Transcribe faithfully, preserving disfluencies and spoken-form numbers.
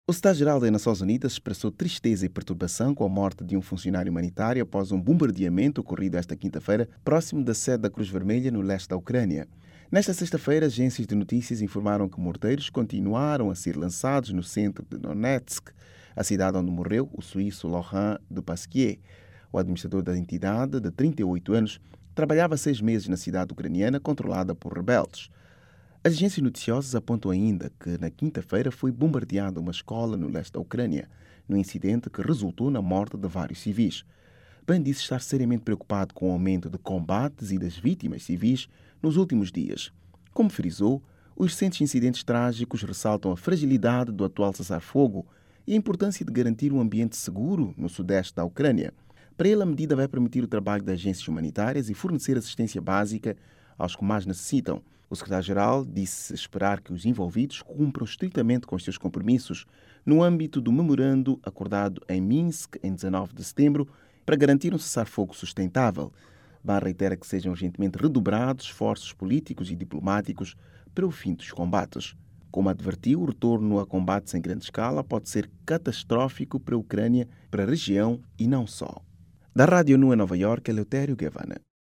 O secretário-geral das Nações Unidas expressou tristeza e perturbação com a morte de um funcionário humanitário após um bombardeamento ocorrido esta quinta-feira próximo da sede da Cruz Vermelha no leste da Ucrânia. Nesta sexta-feira, agências de notícias informaram que morteiros continuaram a ser lançados no centro de Donetsk, a cidade onde morreu o suíço Laurent Dupasquier. O administrador da entidade, de trinta e oito anos, trabalhava seis meses na cidade ucraniana controlada por rebeldes. As agências noticiosas apontam ainda que na quinta-feira foi bombardeada uma escola no leste da Ucrânia, num incidente que resultou na morte de vários civis. Bem disse estar seriamente preocupado com o aumento de combates e das vítimas civis nos últimos dias. Como frisou, os recentes incidentes trágicos ressaltam a fragilidade do atual cessar-fogo e a importância de garantir um ambiente seguro no sudeste da Ucrânia. Para ele, a medida vai permitir o trabalho das agências humanitárias e fornecer assistência básica aos que mais necessitam. O secretário-geral disse esperar que os envolvidos cumpram estritamente com os seus compromissos no âmbito do memorando acordado em Minsk em dezenove de setembro para garantir um cessar-fogo sustentável. Ban reitera que sejam urgentemente redobrados esforços políticos e diplomáticos para o fim dos combates. Como advertiu, o retorno a combates em grande escala pode ser catastrófico para a Ucrânia, para a região e não só. Da Rádio Nua Nova Iorque, Eleutério Gavanna.